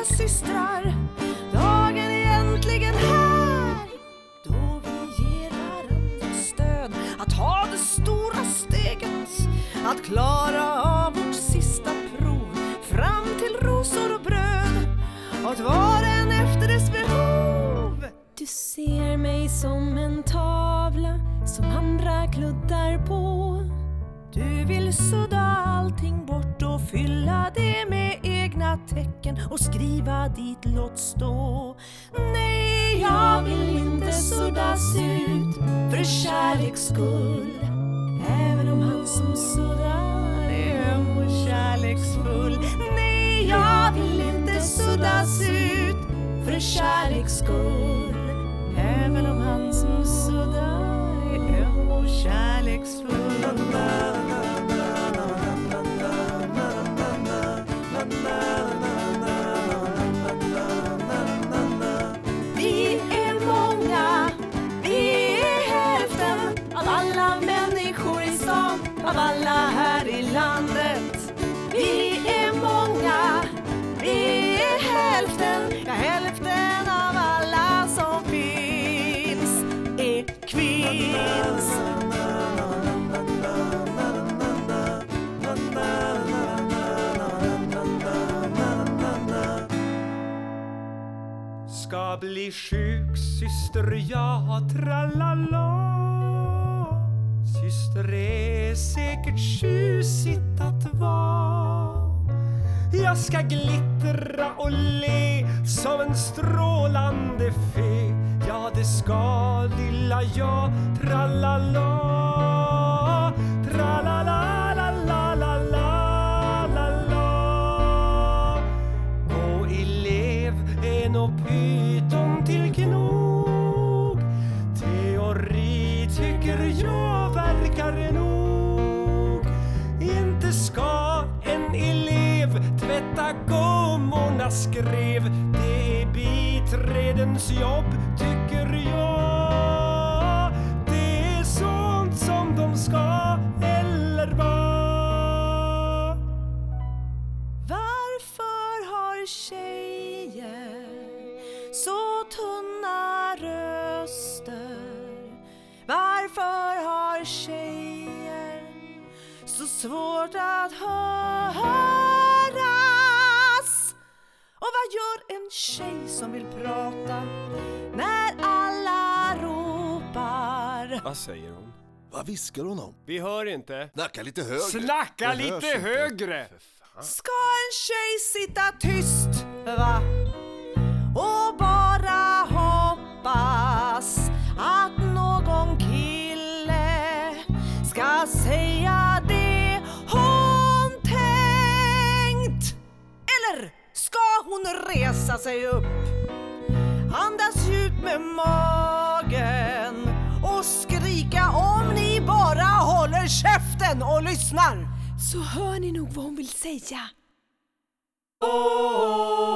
systrar, dagen är äntligen här, då vi ger varandra stöd att ta det stora steget, att klara av vårt sista prov fram till rosor och bröd, att vara en efter dess behov. Du ser mig som en tavla som andra kluddar på. Du vill sudda allting bort och fylla det med egna tecken och skriva dit låt stå. Nej, jag vill inte suddas ut för kärleks skull, även om han som suddar är öm och kärleksfull. Nej, jag vill inte suddas ut för kärleks skull, även om han som suddar är öm och kärleksfull. Vi är många, vi är hälften av alla människor i stan, av alla här i landet. Vi är många, vi är hälften, ja hälften av alla som finns är kvinns. Ska bli sjuk, syster, ja, tralala. Syster är säkert tjusigt att vara. Jag ska glittra och le som en strålande fe. Ja, det ska lilla jag, tralala. Tralala, la la la la la la. Gå elev är nog pyton till knog. Teori tycker jag verkar nog. Inte ska en elev tvätta gummornas skrev. Det är biträdens jobb tycker jag. Det är sånt som de ska eller var. Varför har tjejer så tunna röster? Varför har tjejer så svårt att höras? Och vad gör en tjej som vill prata när alla ropar? Vad säger hon? Vad viskar hon om? Vi hör inte. Snacka lite högre. Snacka Det lite hörs inte. högre. Ska en tjej sitta tyst, va? Och bara hoppas att någon kille ska säga det hon tänkt? Eller ska hon resa sig upp, andas djupt med magen och skrika om ni bara håller käften och lyssnar? Så hör ni nog vad hon vill säga. Oh,